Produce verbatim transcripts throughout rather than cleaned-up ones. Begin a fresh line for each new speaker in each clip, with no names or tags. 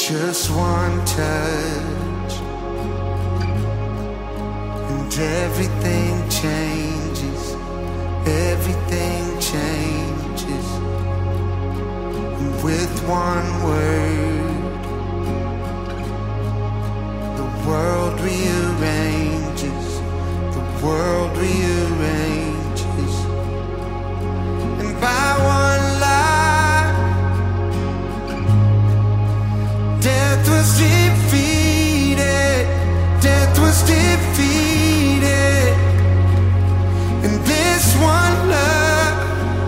Just one touch and everything changes, everything changes. And with one word, the world rearranges, the world rearranges. And by one life, death was defeated, death was defeated. And this one love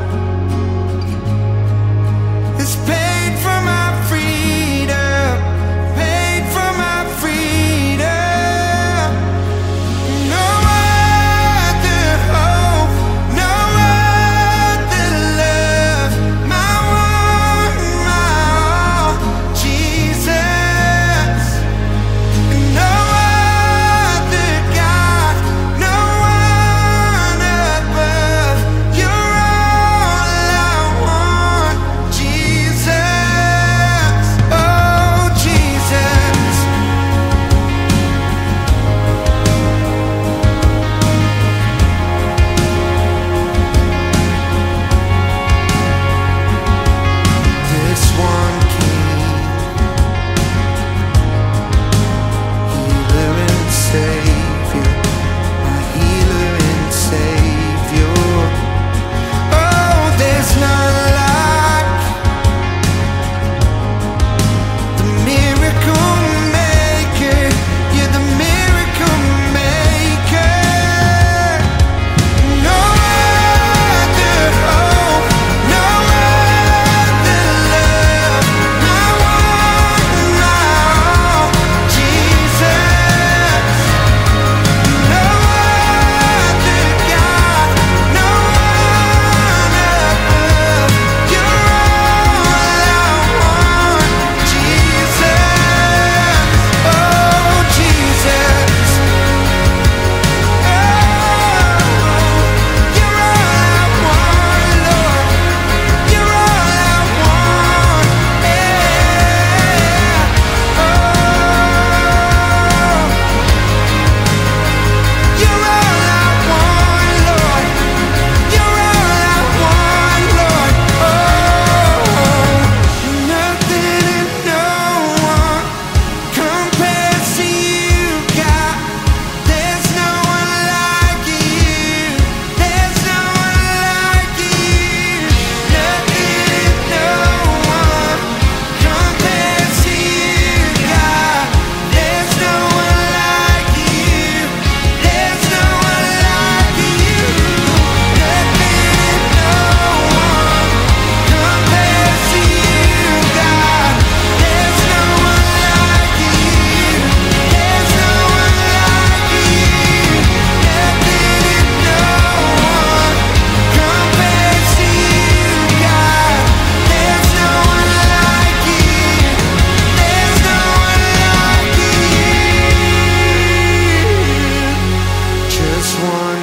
is paid for my freedom, paid for my freedom. No other hope, no other love, my one, my all, Jesus. No other God, no one above. You're all I want, Jesus. Oh, Jesus. This one King, healer and savior, my healer and savior. Oh, there's none like the miracle maker. You're the miracle maker. No other hope, no other love, my one, my all, Jesus. No other God, no one above. You're all I want, Jesus. Oh, Jesus. Oh, you're all I want, Lord. You're all I want, yeah. Oh, you're all I want, Lord. You're all I want, Lord. Oh, nothing and no one compares to you, God. There's no one like you. There's no one like you. Nothing and no one compares to you, God. There's no one like you. There's no one like you. Nothing and no one compares to you, God. There's no one like you. There's no one like you. Nothing and no one compares to you, God. There's no one like you. There's no one like you. Just one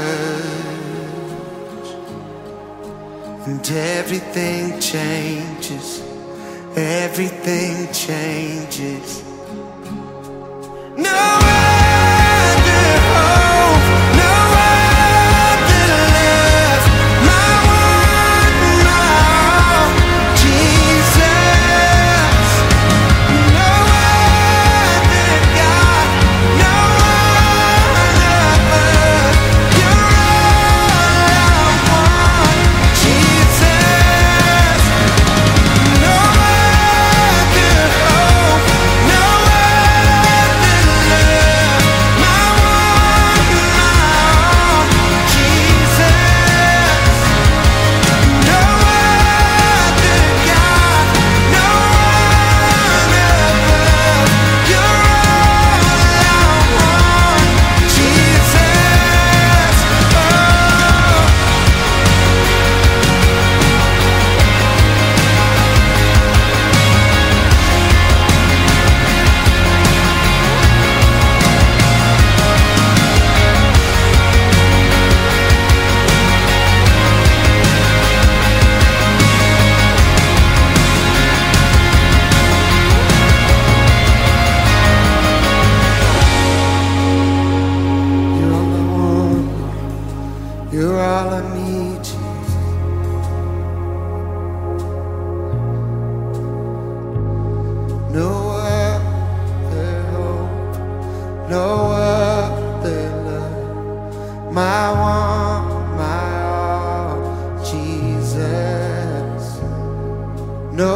touch and everything changes, everything changes. No other hope, no other love, my one, my all, Jesus. No other God, no one above. You're all I want, Jesus. No other hope, no no other love. My one, my all, Jesus. No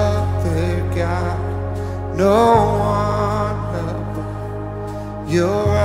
other God, no one above. You're